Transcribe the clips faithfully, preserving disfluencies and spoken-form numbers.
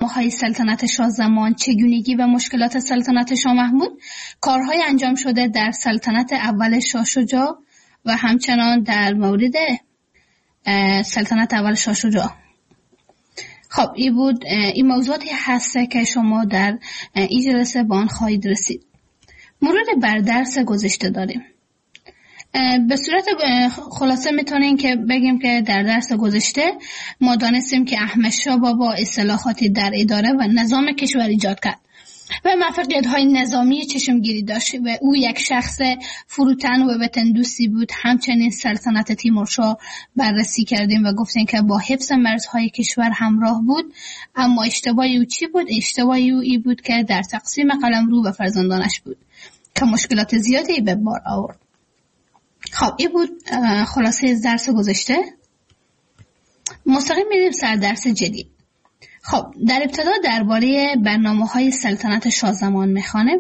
برنامه‌های سلطنت شاه زمان، چگونگی و مشکلات سلطنت شاه محمود، کارهای انجام شده در سلطنت اول شاه شجاع و همچنان در مورد سلطنت اول شاه شجاع. خب این بود، این موضوعاتی هست که شما در این جلسه با آن خواهید رسید. مرور بر درس گذشته داریم. به صورت خلاصه میتونیم که بگیم که در درس گذشته ما دانستیم که احمد شاه بابا اصلاحاتی در اداره و نظام کشور ایجاد کرد و موفقیت‌های نظامی چشمگیری داشت و او یک شخص فروتن و وطن‌دوستی بود. همچنین سلطنت تیمورشاه بررسی کردیم و گفتیم که با حفظ مرزهای کشور همراه بود، اما اشتباهی او چی بود؟ اشتباهی او این بود که در تقسیم قلمرو و فرزندانش بود که مشکلات زیادی به بار آورد. خب این بود خلاصه درس گذشته. مستقیم میریم سر درس جدید. خب در ابتدا درباره برنامه‌های سلطنت شاه زمان میخوانیم.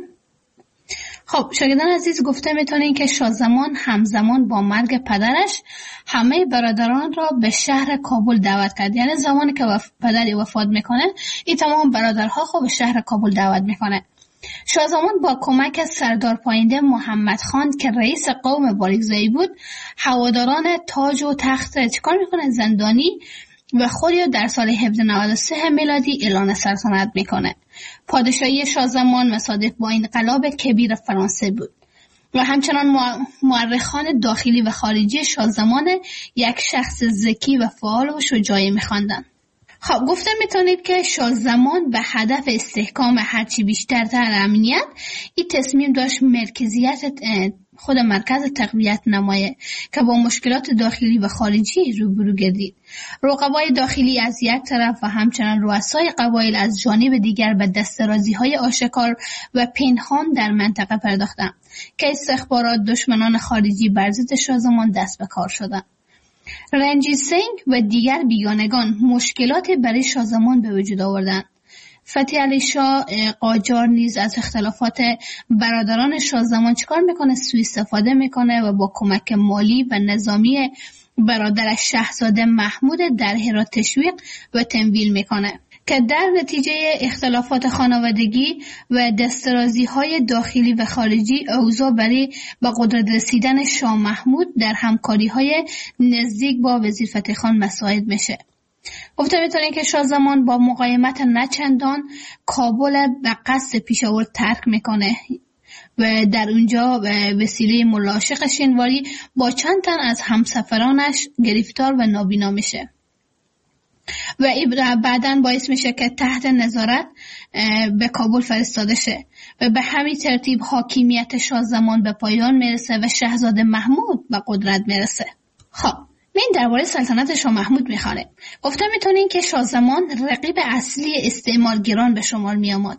خب شاگردان عزیز، گفته میتونین که شاه زمان همزمان با مرگ پدرش همه برادران را به شهر کابل دعوت کرد. یعنی زمانی که وف... پدری وفات میکنه، این تمام برادرها خب به شهر کابل دعوت میکنه. شاه زمان با کمک سردار پاینده محمد خان که رئیس قوم باریکزایی بود، هواداران تاج و تخت چیکار میکنه؟ زندانی و خودی در سال هزار و نود و سه میلادی اعلان سلطنت میکنه. پادشاهی شاه زمان مصادف با انقلاب کبیر فرانسه بود و همچنان مورخان داخلی و خارجی شاه زمان یک شخص ذکی و فعال و شجاعی میخواندند. خب گفته میتونید که شاه زمان به هدف استحکام هرچی بیشتر در امنیت، این تصمیم داشت مرکزیت خود مرکز تقویت نمایه که با مشکلات داخلی و خارجی روبرو گردید. رقبای داخلی از یک طرف و همچنان رؤسای قبایل از جانب دیگر به دسترازی‌های آشکار و پنهان در منطقه پرداختند که استخبارات دشمنان خارجی بر ضد شاه زمان دست به کار شدند. رنجیت سنگ و دیگر بیگانگان مشکلات برای شاه زمان به وجود آوردند. فتح علی شاه قاجار نیز از اختلافات برادران شاه زمان چیکار میکنه؟ سوء استفاده میکنه و با کمک مالی و نظامی برادرش شاهزاده محمود در هرات تشویق و تمویل میکنه که در نتیجه اختلافات خانوادگی و دسترازی‌های داخلی و خارجی اوضاع برای به قدرت رسیدن شاه محمود در همکاری‌های نزدیک با وزیر فتح خان مساعد میشه. گفته میتونیم که شاه زمان با مقاومت نچندان کابل به قصد پیشاور ترک میکنه و در اونجا به وسیله ملاشق شینواری با چند تن از همسفرانش گرفتار و نابینا میشه و این بعداً باعث میشه که تحت نظارت به کابل فرستاده شه و به همین ترتیب حاکمیت شاه زمان به پایان میرسه و شاهزاده محمود به قدرت میرسه. خب من درباره سلطنت شاه محمود میخوانم. گفته میتونین که شاه زمان رقیب اصلی استعمارگران به شمار میامد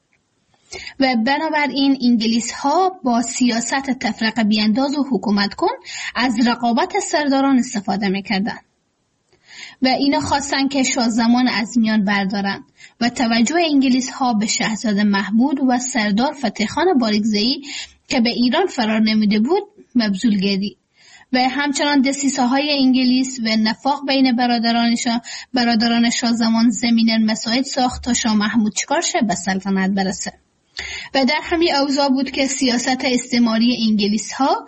و بنابراین انگلیس ها با سیاست تفرقه بیانداز و حکومت کن از رقابت سرداران استفاده میکردن و اینا خواستن که شاه زمان از میان بردارن و توجه انگلیس ها به شاهزاده محمود و سردار فتح خان باریکزایی که به ایران فرار نمیده بود مبذول گردید و همچنان دسیسه های انگلیس و نفاق بین برادرانشان برادران شاه زمان زمینه مساعد ساخت تا شاه محمود چیکار شه؟ به سلطنت برسه. و در همین اوضاع بود که سیاست استعماری انگلیس ها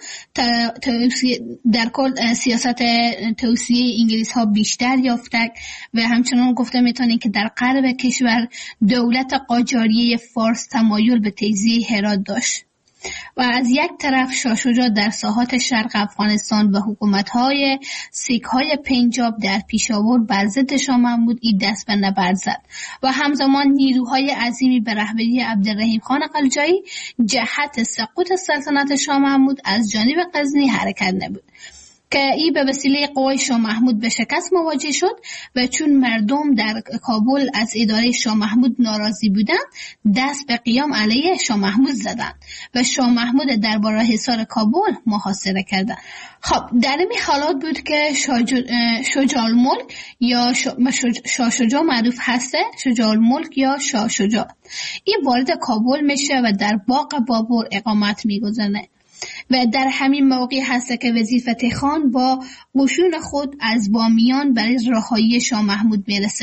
در کل سیاست توسعه انگلیس ها بیشتر یافته و همچنان گفته میتونیم که در غرب کشور دولت قاجاریه فارس تمایل به تجزیه هرات داشت و از یک طرف شاه شجاع در ساحات شرق افغانستان و حکومت‌های سیک‌های پنجاب در پیشاور بر ضد شاه محمود این دست به نبرد زد و همزمان نیروهای عظیمی به رهبری عبدالرحیم خان قلجایی جهت سقوط سلطنت شاه محمود از جانب غزنی حرکت نمود که این به وسیله قوای شاه محمود به شکست مواجه شد و چون مردم در کابل از اداره شاه محمود ناراضی بودند دست به قیام علیه شاه محمود زدند و شاه محمود درباره حصار کابل محاصره کردند. خب در این حالات بود که شجاع الملک یا شاه شجاع معروف هسته، شجاع الملک یا شاه شجاع، این وارد کابل میشه و در باغ بابر اقامت میگذاره و در همین موقع هست که وزیر فتح خان با قشون خود از بامیان برای رهایی شاه محمود میرسه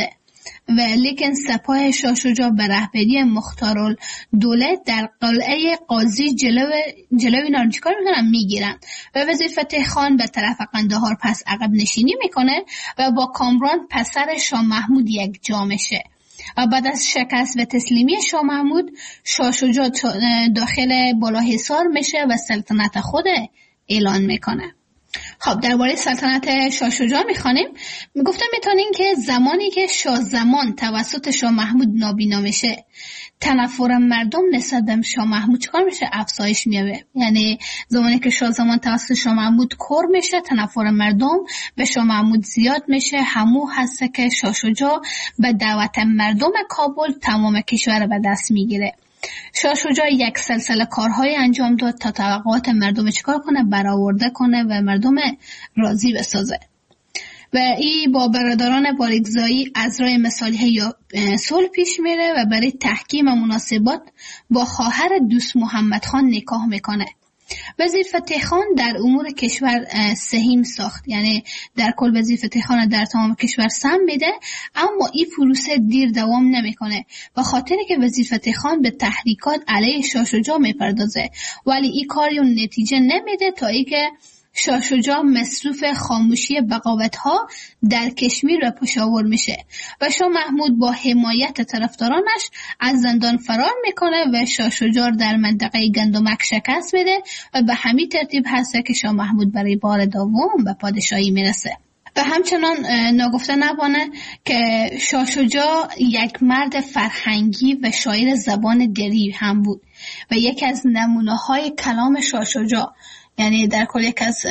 و لیکن سپاه شاه شجاع به رهبری مختارالدوله در قلعه قاضی جلو جلوی اینا رو چیکار میکنن؟ میگیرن و وزیر فتح خان به طرف قندهار پس عقب نشینی میکنه و با کامران پسر شاه محمود یک جا میشه. و بعد از شکست و تسلیمی شاه محمود، شاه شجاع داخل بالاحصار میشه و سلطنت خود اعلان میکنه. خب درباره سلطنت شاه شجاع میخوانیم. میگفتم میتونین که زمانی که شاه زمان توسط شاه محمود نابینا میشه، تنفر مردم نسبت به شاه محمود چیکار میشه؟ افزایش میابه. یعنی زمانی که شاه زمان توسط شاه محمود کور میشه، تنفر مردم به شاه محمود زیاد میشه. همو هست که شاه شجاع به دعوت مردم کابل تمام کشور به دست میگیره. شاه شجاع یک سلسله کارهای انجام داد تا توقعات مردم چیکار کنه؟ برآورده کنه و مردم راضی بسازه. و این با برادران باریکزایی از راه مصالحه یا صلح پیش میره و برای تحکیم مناسبات با خواهر دوست محمد خان نکاح میکنه. وزیر فتح خان در امور کشور سهیم ساخت، یعنی در کل وزیر فتح خان در تمام کشور سهم میده، اما این پروسه دیر دوام نمیکنه و خاطری که وزیر فتح خان به تحریکات علیه شاه شجاع میپردازه، ولی این کاری اون نتیجه نمیده تا اینکه شاه شجاع مصروف خاموشی بغاوت‌ها در کشمیر و پشاور میشه و شاه محمود با حمایت طرفدارانش از زندان فرار میکنه و شاه شجاع در منطقه گندمک شکست میده و به همین ترتیب هست که شاه محمود برای بار دوم به پادشاهی میرسه. و همچنان ناگفته نبانه که شاه شجاع یک مرد فرهنگی و شاعر زبان دری هم بود و یکی از نمونه‌های کلام شاه شجاع، یعنی در کل یک از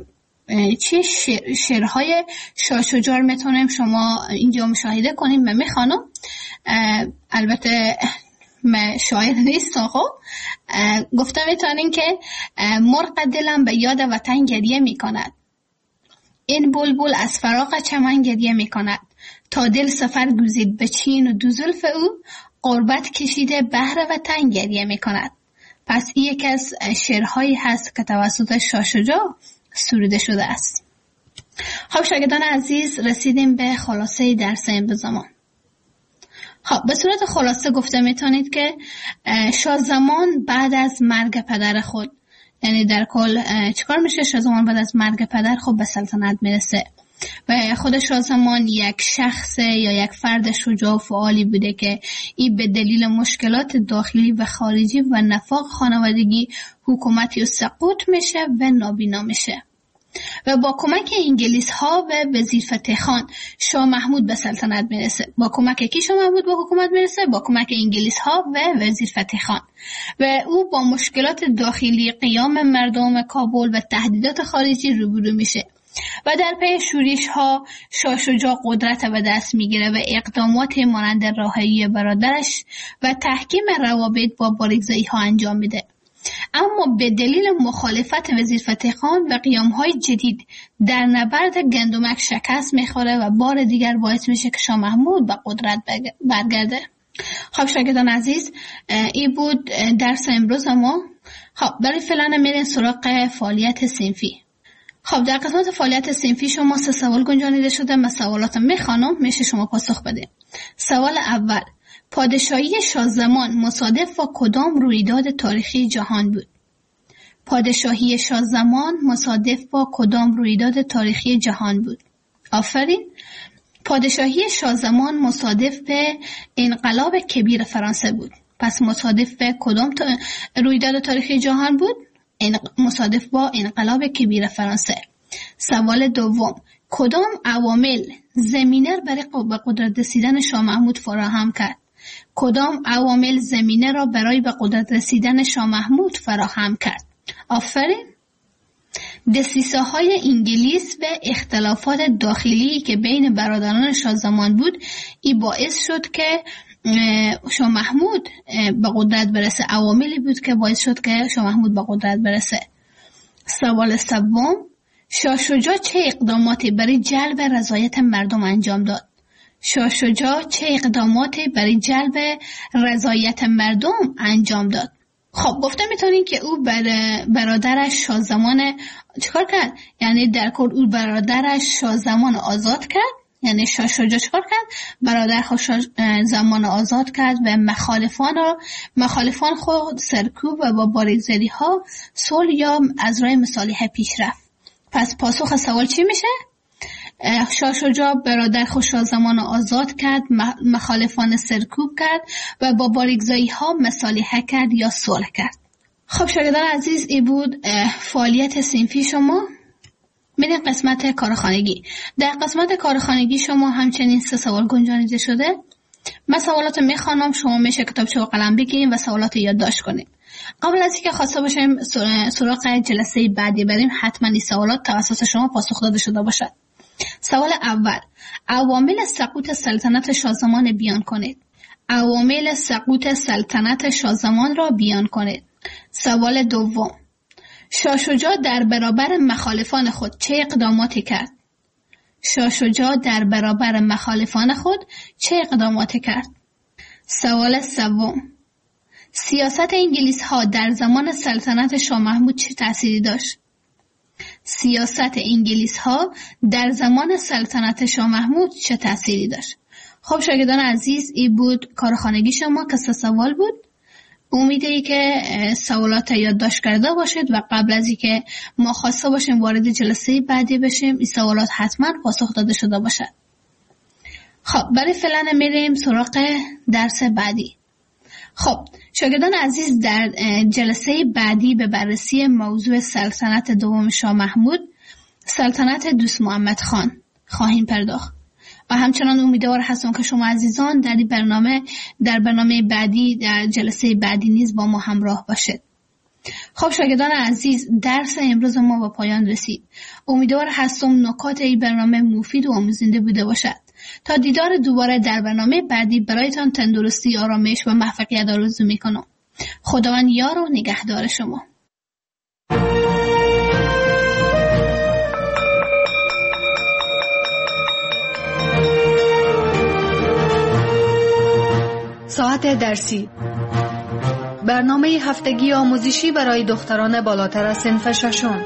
چه شعر، شعرهای شاه شجاع میتونیم شما اینجا مشاهده کنیم و میخوانم. البته من شاعر نیستم. خب گفتم میتونین که مرغ دلم به یاد وطن گریه میکند، این بلبل از فراق چمن گریه میکند، تا دل سفر گزید به چین و دو زلف او، غربت کشیده بهر وطن گریه میکند. پس این یک از شعرهایی هست که توسط شاه شجاع سروده شده است. خب شاگردان عزیز، رسیدیم به خلاصه درس امروز زمان. خب به صورت خلاصه گفته میتونید که شاه زمان بعد از مرگ پدر خود، یعنی در کل چیکار میشه؟ شاه زمان بعد از مرگ پدر خود به سلطنت میرسه و خود شاه زمان یک شخص یا یک فرد شجاع و فعالی بوده که این به دلیل مشکلات داخلی و خارجی و نفاق خانوادگی حکومتی و سقوط میشه و نابینا میشه و با کمک انگلیس ها و وزیر فتح خان شاه محمود به سلطنت میرسه. با کمک کی شاه محمود به حکومت میرسه؟ با کمک انگلیس ها و وزیر فتح خان و او با مشکلات داخلی قیام مردم کابل و تهدیدات خارجی روبرو میشه و در پی شورش ها شاه شجاع قدرت به دست میگیره و اقدامات مانند رهایی برادرش و تحکیم روابط با باریکزایی ها انجام میده. اما به دلیل مخالفت وزیر فتح خان و قیام های جدید در نبرد گندمک شکست میخوره و بار دیگر باعث میشه که شاه محمود به قدرت برگرده. خب شاگردان عزیز، این بود درس امروز ما. خب برای فعلا میرین سراغ فعالیت صنفی. خب در قسمت فعالیت صنفی شما سه سوال گنجانیده شده. من سوالات میخوانم، میشه شما پاسخ بده. سوال اول: پادشاهی شاه زمان مصادف با کدام رویداد تاریخی جهان بود؟ پادشاهی شاه زمان مصادف با کدام رویداد تاریخی جهان بود؟ آفرین. پادشاهی شاه زمان مصادف به انقلاب کبیر فرانسه بود. پس مصادف به کدام رویداد تاریخی جهان بود؟ مصادف با انقلاب کبیر فرانسه. سوال دوم: کدام عوامل زمینه برای به قدرت رسیدن شاه محمود فراهم کرد؟ کدام عوامل زمینه را برای به قدرت رسیدن شاه محمود فراهم کرد؟ آفرین. دسیسه های انگلیس و اختلافات داخلی که بین برادران شاه زمان بود، این باعث شد که شاه محمود به قدرت برسه. عواملی بود که باعث شد که شاه محمود به قدرت برسه. سوال سوم: شاه شجاع چه اقداماتی برای جلب رضایت مردم انجام داد؟ شاه شجاع چه اقداماتی برای جلب رضایت مردم انجام داد؟ خب گفته میتونین که او بر برادرش شاه زمان چیکار کرد؟ یعنی در کل او برادرش شاه زمان آزاد کرد یعنی شاه شجاع چکار کرد؟ برادر خود زمان آزاد کرد و مخالفان را مخالفان خود سرکوب و با باریکزدی ها صلح یا از راه مصالحه پیش رفت. پس پاسخ سوال چی میشه؟ شاه شجاع برادر خود زمان آزاد کرد، مخالفان سرکوب کرد و با باریکزدی ها مصالحه کرد یا صلح کرد. خب شاگردان عزیز، این بود فعالیت صنفی شما. میریم قسمت کارخانگی. در قسمت کارخانگی شما همچنین سه سوال گنجانیده شده. من سوالات میخوانم، شما میشه کتابچه و قلم بگیریم و سوالات یادداشت کنیم. قبل از اینکه خواسته باشیم سراغ جلسه بعدی بریم، حتما این سوالات توسط شما پاسخ داده شده باشد. سوال اول: عوامل سقوط سلطنت شاهزمان بیان کنید. عوامل سقوط سلطنت شاهزمان را بیان کنید. سوال دوم: شاه شجاع در برابر مخالفان خود چه اقداماتی کرد؟ شاه شجاع در برابر مخالفان خود چه اقداماتی کرد؟ سوال سوم: سیاست انگلیس ها در زمان سلطنت شاه محمود چه تأثیری داشت؟ سیاست انگلیس ها در زمان سلطنت شاه محمود چه تأثیری داشت؟ خب شاگردان عزیز، این بود کارخانگی شما که سه سوال بود. امیده که سوالات یادداشت کرده باشید و قبل از اینکه ما خواسته باشیم وارد جلسه بعدی بشیم این سوالات حتما پاسخ داده شده باشد. خب برای فعلا میریم سراغ درس بعدی. خب شاگردان عزیز، در جلسه بعدی به بررسی موضوع سلطنت دوم شاه محمود، سلطنت دوست محمد خان خواهیم پرداخت و همچنان امیدوار هستم که شما عزیزان در این برنامه در برنامه بعدی در جلسه بعدی نیز با ما همراه باشید. خب شاگردان عزیز، درس امروز ما به پایان رسید. امیدوار هستم نکات این برنامه مفید و آموزنده بوده باشد. تا دیدار دوباره در برنامه بعدی برایتان تندرستی، آرامش و موفقیت آرزو میکنم. خداوند یار و نگهدار شما. ساعت درسی، برنامه هفتگی آموزشی برای دختران بالاتر از صنف ششم.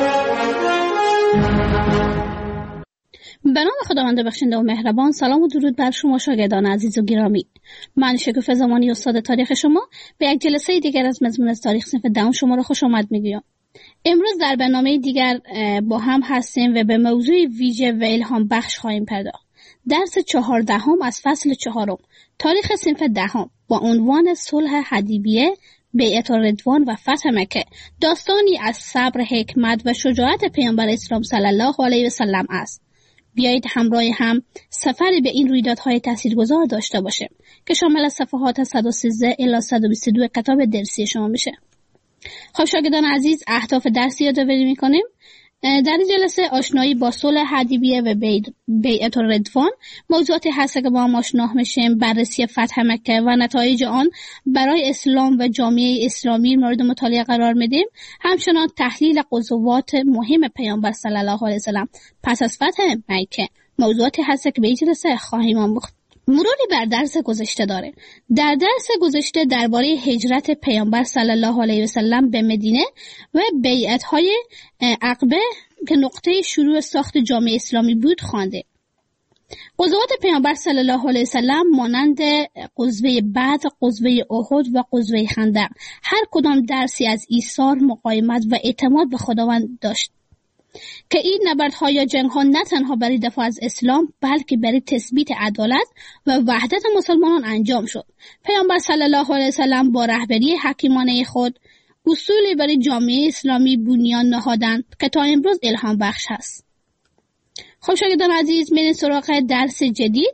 به نام خداوند بخشنده و مهربان. سلام و درود بر شما شاگردان عزیز و گرامی. من شکوفه زمانی استاد تاریخ شما به یک جلسه دیگر از مضمون تاریخ صنف دهم شما را خوش آمد میگویم. امروز در برنامه دیگر با هم هستیم و به موضوع ویژه و الهام بخش خواهیم پرداخت. درس چهاردهم از فصل چهارم، تاریخ صنف دهم، با عنوان صلح حدیبیه، بیعت الرضوان و فتح مکه، داستانی از صبر، حکمت و شجاعت پیامبر اسلام صلی الله علیه و سلم است. بیایید همراه هم سفری به این رویدادهای تاثیرگذار داشته باشیم که شامل صفحات صد و سیزده الی صد و بیست و دو کتاب درسی شما میشه. خب شاگردان عزیز، اهداف درسی یادآوری میکنیم. در این جلسه آشنایی با صلح حدیبیه و بیعت الرضوان موضوعاتی هست که با هم آشنا میشیم، بررسی فتح مکه و نتایج آن برای اسلام و جامعه اسلامی مورد مطالعه قرار میدیم. همچنان تحلیل غزوات مهم پیامبر صلی الله علیه و سلم پس از فتح مکه موضوعاتی هست که به این جلسه خواهیم آموخت. مروری بر درس گذشته داره. در درس گذشته درباره هجرت پیامبر صلی الله علیه و سلم به مدینه و بیعت‌های عقبه که نقطه شروع ساخت جامعه اسلامی بود خوانده. غزوات پیامبر صلی الله علیه و سلم مانند غزوه بدر، غزوه احد و غزوه خندق هر کدام درسی از ایثار، مقاومت و اعتماد به خداوند داشت که این نبردها یا جنگ‌ها نه تنها برای دفاع از اسلام بلکه برای تثبیت عدالت و وحدت مسلمانان انجام شد. پیامبر صلی الله علیه و سلم با رهبری حکیمانه خود اصولی برای جامعه اسلامی بنیان نهادند که تا امروز الهام بخش است. خب شاگردان عزیز، میریم سراغ درس جدید،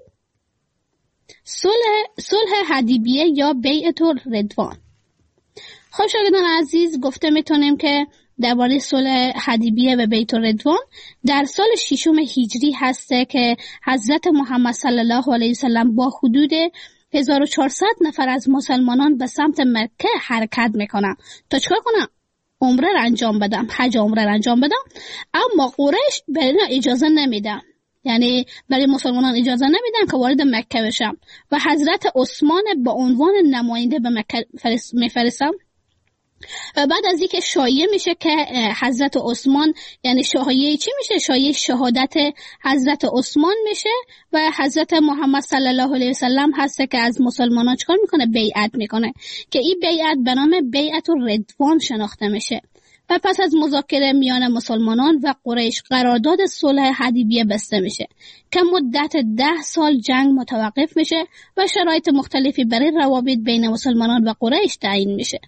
صلح صلح حدیبیه یا بیعت الرضوان. خب شاگردان عزیز، گفته میتونیم که درباره صلح حدیبیه و بیعت الرضوان در سال ششم هجری هسته که حضرت محمد صلی الله علیه و سلم با حدود هزار و چهارصد نفر از مسلمانان به سمت مکه حرکت میکنن تا چکار کنن؟ عمره را انجام بدم، حج عمره را انجام بدم. اما قریش برای اینا اجازه نمیدن، یعنی برای مسلمانان اجازه نمیدن که وارد مکه بشن و حضرت عثمان با عنوان نماینده به مکه میفرستن و بعد از اینکه شایعه میشه که حضرت عثمان، یعنی شایعه چی میشه؟ شایعه شهادت حضرت عثمان میشه و حضرت محمد صلی الله علیه و سلم هست که از مسلمانان چیکار میکنه؟ بیعت میکنه که این بیعت به نام بیعت الرضوان شناخته میشه. و پس از مذاکره میان مسلمانان و قریش قرارداد صلح حدیبیه بسته میشه که مدت ده سال جنگ متوقف میشه و شرایط مختلفی برای روابط بین مسلمانان و قریش تعیین میشه.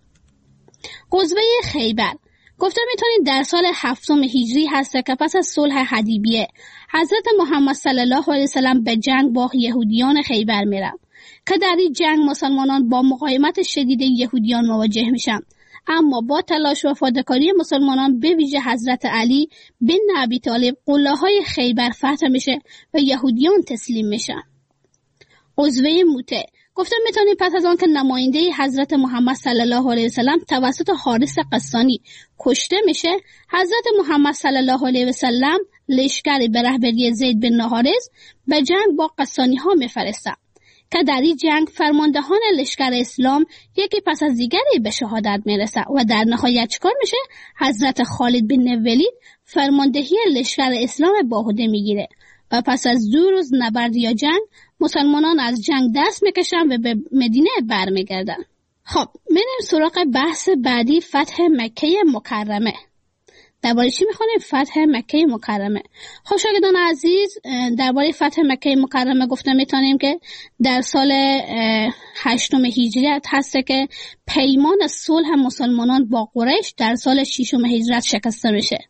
غزوه خیبر گفته میتونید در سال هفتم هجری هست که پس از صلح حدیبیه حضرت محمد صلی الله علیه وسلم به جنگ با یهودیان خیبر میرن که در این جنگ مسلمانان با مقاومت شدید یهودیان مواجه میشن، اما با تلاش و فداکاری مسلمانان به ویژه حضرت علی بن ابی طالب قله‌های خیبر فتح میشه و یهودیان تسلیم میشن. غزوه موته گفتم میتونید پس از آن که نماینده حضرت محمد صلی الله علیه وسلم توسط حارث قسانی کشته میشه، حضرت محمد صلی الله علیه وسلم لشکری به رهبری زید بن حارث به جنگ با قسانی ها میفرستند که در این جنگ فرماندهان لشکر اسلام یکی پس از دیگری به شهادت میرسه و در نهایت چیکار میشه؟ حضرت خالد بن ولید فرماندهی لشکر اسلام باهوده میگیره و پس از دو روز نبرد یا جنگ مسلمانان از جنگ دست میکشن و به مدینه برمیگردن. خب میریم سراغ بحث بعدی، فتح مکه مکرمه. درباره چی میخونیم؟ فتح مکه مکرمه. خب شاگردان عزیز، درباره فتح مکه مکرمه گفته میتونیم که در سال هشتم هجریت هست که پیمان صلح مسلمانان با قریش در سال ششم هجرت شکسته میشه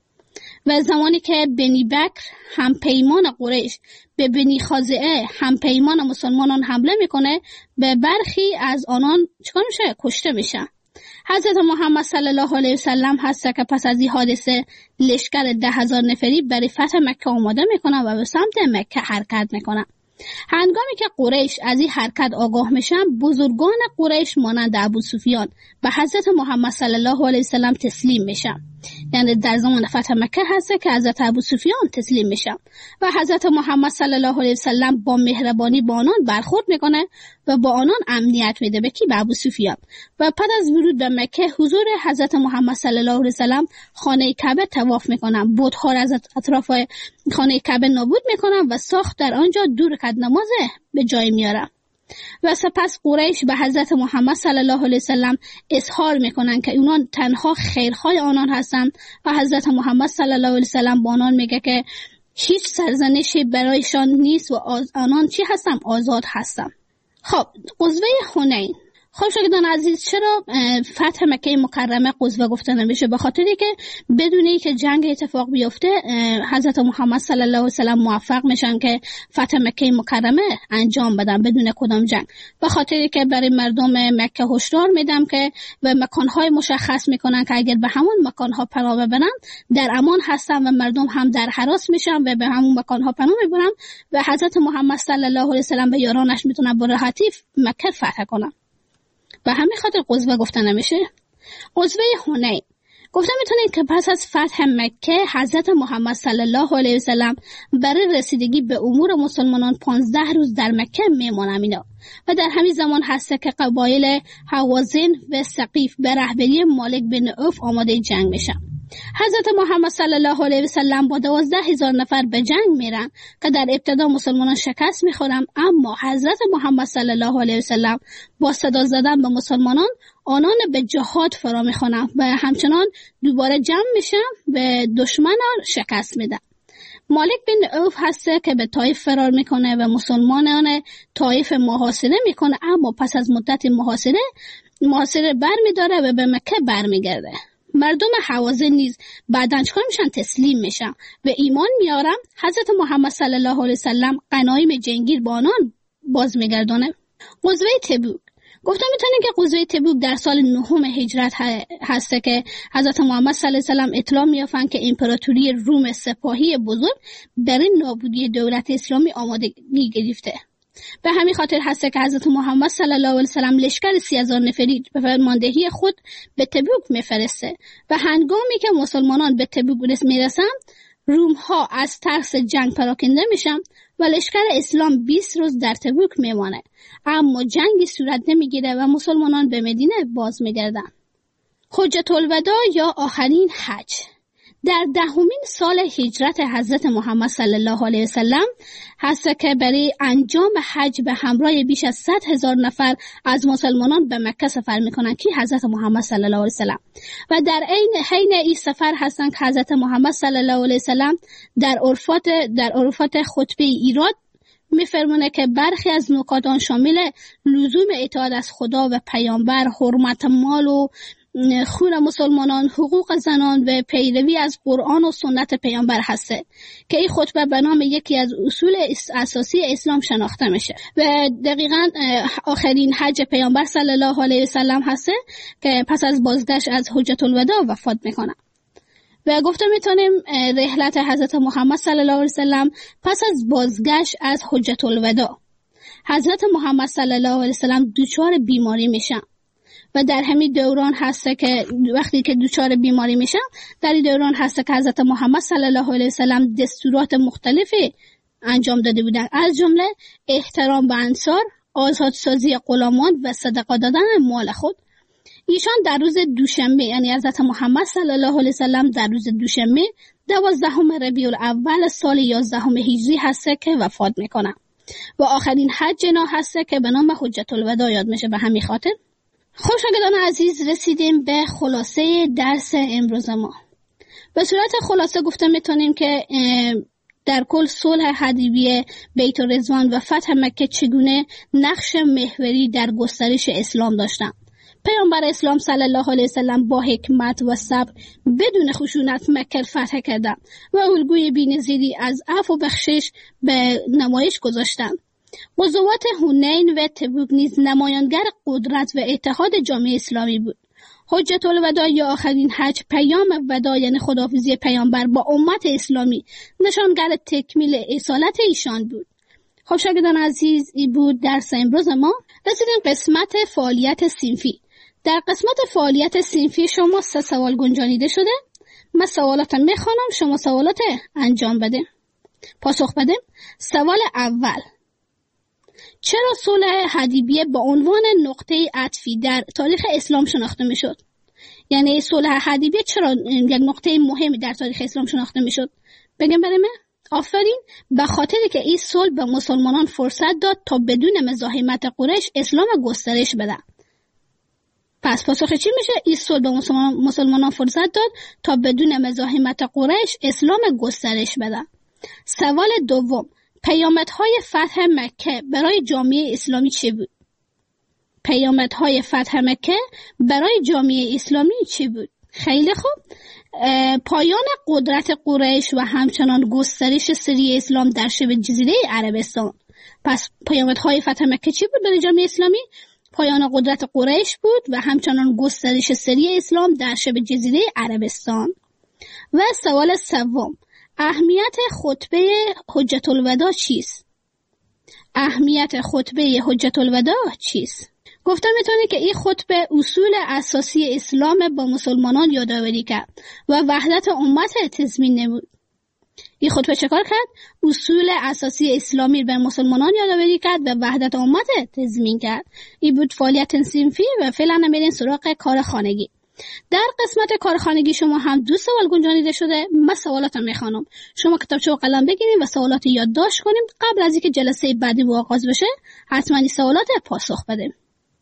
و زمانی که بنی بکر هم پیمان قریش به بنی خازعه هم پیمان مسلمانان حمله میکنه، به برخی از آنان چیکار میشه؟ کشته میشن. حضرت محمد صلی الله علیه وسلم هست که پس از این حادثه لشکر ده هزار نفری برای فتح مکه آماده میکنن و به سمت مکه حرکت میکنن. هنگامی که قریش از این حرکت آگاه میشن، بزرگان قریش مانند ابو سفیان به حضرت محمد صلی الله علیه وسلم تسلیم میشن. یعنی در زمان فتح مکه هست که حضرت ابو سفیان تسلیم میشن و حضرت محمد صلی الله علیه وسلم با مهربانی با آنان برخورد میکنه و با آنان امنیت میده. به کی؟ به ابو سفیان. و پس از ورود به مکه حضور حضرت محمد صلی الله علیه وسلم خانه کعبه طواف میکنن، بت‌ها را از اطراف خانه کعبه نابود میکنن و ساخت در آنجا دو رکعت نماز به جای میارن. و سپس قریش به حضرت محمد صلی الله علیه وسلم اظهار میکنن که اونان تنها خیرخواه آنان هستند و حضرت محمد صلی الله علیه وسلم با آنان میگه که هیچ سرزنشی برایشان نیست و آنان چی هستن؟ آزاد هستن. خب غزوه حنین. خب شاگردان عزیز، چرا فتح مکه مکرمه غزوه گفته نمیشه؟ به خاطری که بدون اینکه جنگ اتفاق بیفته حضرت محمد صلی الله علیه وسلم موفق میشن که فتح مکه مکرمه انجام بدن بدون کدام جنگ. به خاطری که برای مردم مکه هشدار میدم که و مکانهای مشخص میکنن که اگر به همون مکانها پناه ببرن در امان هستن و مردم هم در هراس میشن و به همون مکانها پناه میبرن و حضرت محمد صلی الله علیه وسلم به یارانش میتونن با راحتی مکه فتح کنن. به همین خاطر غزوه گفته نمیشه. غزوه حنین گفته میتونید که پس از فتح مکه حضرت محمد صلی الله علیه وسلم برای رسیدگی به امور مسلمانان پانزده روز در مکه میمونن اینا و در همین زمان هست که قبایل حوازن و ثقیف به رهبری مالک بن عوف آماده جنگ میشن. حضرت محمد صلی الله علیه وسلم با دوازده هزار نفر به جنگ میرن که در ابتدا مسلمانان شکست میخورن، اما حضرت محمد صلی الله علیه وسلم با صدا زدن به مسلمانان آنان به جهاد فرا میخوانن و همچنان دوباره جمع میشن به دشمنان شکست میدن. مالک بن عوف هسته که به طایف فرار میکنه و مسلمانان طایف محاصره میکنه، اما پس از مدت محاصره محاصره بر میداره و به مکه بر میگرده. مردم حوازن نیز بعداً چکار میشن؟ تسلیم میشن و ایمان میارن. حضرت محمد صلی الله علیه وسلم غنایم جنگیر با آنان باز میگردونه. غزوه تبوک گفتم میتونیم که غزوه تبوک در سال نهم هجرت هسته که حضرت محمد صلی الله علیه وسلم اطلاع میافن که امپراتوری روم سپاهی بزرگ برای نابودی دولت اسلامی آمادگی گرفته. به همین خاطر هسته که حضرت محمد صلی الله علیه وسلم لشکر سی هزار نفری به فرماندهی خود به تبوک میفرسته و هنگامی که مسلمانان به تبوک میرسن روم ها از ترس جنگ پراکنده میشن و لشکر اسلام بیست روز در تبوک میمانه، اما جنگی صورت نمیگیره و مسلمانان به مدینه باز میگردن. حجة الوداع یا آخرین حج در دهمین سال هجرت حضرت محمد صلی الله علیه وسلم هست که برای انجام حج به همراه بیش از صد هزار نفر از مسلمانان به مکه سفر میکنند که حضرت محمد صلی الله علیه وسلم و در عین حین این سفر هستند که حضرت محمد صلی الله علیه وسلم در عرفات در عرفات خطبه ایراد میفرمونه که برخی از نکات آن شامل لزوم اطاعت از خدا و پیامبر، حرمت مال و خون مسلمانان، حقوق زنان و پیروی از قرآن و سنت پیامبر هسته که این خطبه به نام یکی از اصول اساسی اسلام شناخته میشه و دقیقاً آخرین حج پیامبر صلی الله علیه وسلم هسته که پس از بازگشت از حجة الوداع وفات میکنه. و گفته میتونیم رحلت حضرت محمد صلی الله علیه وسلم پس از بازگشت از حجة الوداع حضرت محمد صلی الله علیه وسلم دچار بیماری میشن و در همین دوران هست که وقتی که دچار بیماری میشن در این دوران هست که حضرت محمد صلی الله علیه وسلم دستورات مختلفی انجام داده بودند، از جمله احترام به انصار، آزادسازی غلامان و صدقه دادن مال خود. ایشان در روز دوشنبه یعنی حضرت محمد صلی الله علیه وسلم در روز دوشنبه دوازدهم ربیع الاول سال یازدهم هجری هست که وفات میکنن و آخرین حج اینا هست که به نام حجة الوداع یاد میشه. به همین خاطر خب شاگردان عزیز رسیدیم به خلاصه درس امروز ما. به صورت خلاصه گفته میتونیم که در کل صلح حدیبیه، بیت الرضوان و فتح مکه چگونه نقش محوری در گسترش اسلام داشتند. پیامبر اسلام صلی الله علیه وسلم با حکمت و صبر بدون خشونت مکه فتح کردند و الگوی بی‌نظیری از عفو و بخشش به نمایش گذاشتند. غزوات حنین و تبوک نیز نمایانگر قدرت و اتحاد جامعه اسلامی بود. حجة الوداع یا آخرین حج پیام وداع یعنی خداحافظی پیامبر با امت اسلامی نشانگر تکمیل اصالت ایشان بود. خب شاگردان عزیز این بود درس امروز ما. رسیدیم قسمت فعالیت صنفی. در قسمت فعالیت صنفی شما سه سوال گنجانیده شده. من سوالات میخوانم، شما سوالات انجام بده پاسخ بده. سوال اول: چرا صلح حدیبیه با عنوان نقطه عطفی در تاریخ اسلام شناخته میشد؟ یعنی صلح حدیبیه چرا یک نقطه مهمی در تاریخ اسلام شناخته میشد؟ بگم برای من؟ آفرین، به خاطری که این صلح به مسلمانان فرصت داد تا بدون مزاحمت قریش اسلام گسترش بده. پس پاسخ چی میشه؟ این صلح به مسلمان مسلمانان فرصت داد تا بدون مزاحمت قریش اسلام گسترش بده. سوال دوم: پیامدهای فتح مکه برای جامعه اسلامی چه بود؟ پیامدهای فتح مکه برای جامعه اسلامی چه بود؟ خیلی خوب. پایان قدرت قریش و همچنان گسترش سری اسلام در شبه جزیره عربستان. پس پیامدهای فتح مکه چی بود برای جامعه اسلامی؟ پایان قدرت قریش بود و همچنان گسترش سری اسلام در شبه جزیره عربستان. و سوال سوم: اهمیت خطبه حجة الوداع چیست؟ اهمیت خطبه حجة الوداع چیست؟ گفتم میتونه که این خطبه اصول اساسی اسلام با مسلمانان یادآوری کرد و وحدت امت تضمین نمود. این خطبه چه کار کرد؟ اصول اساسی اسلامی به مسلمانان یادآوری کرد و وحدت امت تضمین کرد. این بود فعالیت صنفی و فعلا میریم سراغ کار خانگی. در قسمت کارخانگی شما هم دو سوال گنجانیده شده. من سوالات رو میخوانم، شما کتابچه و قلم بگیرید و سوالات یادداشت کنیم. قبل از اینکه جلسه بعدی با آغاز بشه حتما این سوالات پاسخ بده.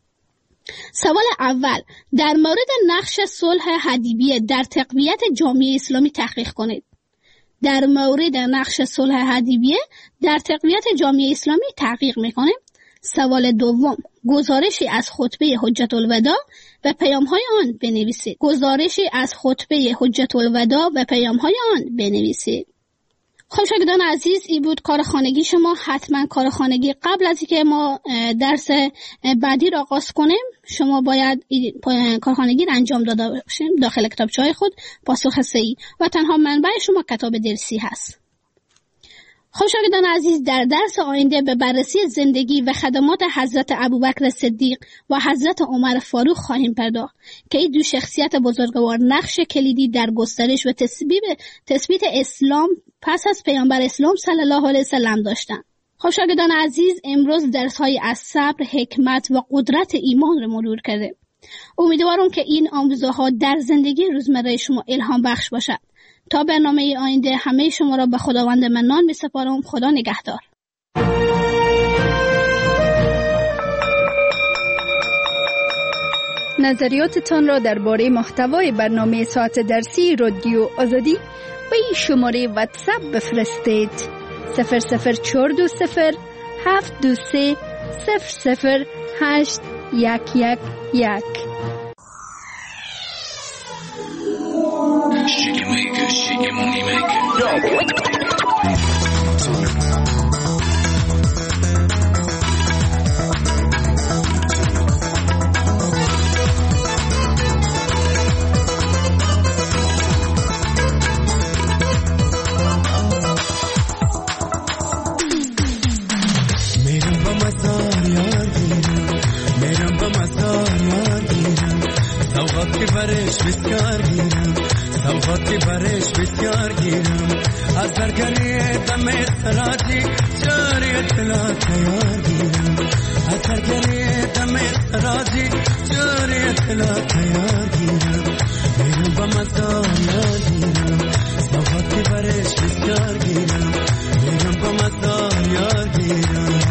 سوال اول: در مورد نقش صلح حدیبیه در تقویت جامعه اسلامی تحقیق کنید. در مورد نقش صلح حدیبیه در تقویت جامعه اسلامی تحقیق میکنیم. سوال دوم: گزارشی از خطبه حجة الوداع و پیام‌های آن بنویسید. گزارشی از خطبه حجة الوداع و پیام‌های آن بنویسید. خب شاگردان عزیز این بود کار خانگی شما. حتما کار خانگی قبل از اینکه ما درس بعدی را آغاز کنیم شما باید کار خانگی را انجام داده باشیم داخل کتابچه‌های خود. پاسخ صحیح و تنها منبع شما کتاب درسی هست. خب شاگردان عزیز در درس آینده به بررسی زندگی و خدمات حضرت ابوبکر صدیق و حضرت عمر فاروق خواهیم پرداخت که این دو شخصیت بزرگوار نقش کلیدی در گسترش و تثبیت تثبیت اسلام پس از پیامبر اسلام صلی الله علیه وسلم داشتند. خب شاگردان عزیز امروز درس‌های از صبر، حکمت و قدرت ایمان را مرور کرده. امیدوارم که این آموزه‌ها در زندگی روزمره شما الهام بخش باشد. تا برنامه آینده همه شما را به خداوند منان می‌سپارم. خدا نگهدار. نظریاتتان را درباره محتوای برنامه ساعت درسی رادیو آزادی به این شماره واتساپ بفرستید: صفر صفر چهار دو صفر هفت دو سه صفر صفر هشت یک یک یک. Shiggy maker, shiggy money maker. برش بسیار گیرم سوخاتی برش بسیار گیرم از درگری دم سراجی جاری اطلاع تیار گیرم از درگری دم سراجی جاری اطلاع تیار گیرم میرم با مزار یار گیرم سوخاتی برش بسیار گیرم میرم با مزار یار گیرم.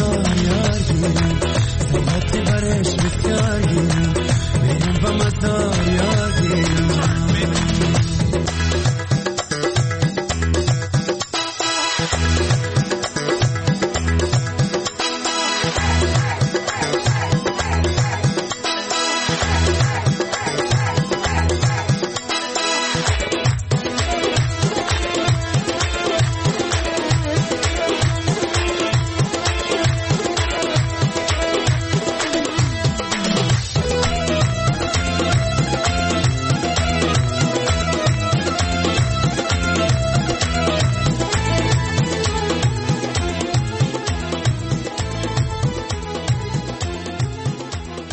Bamazar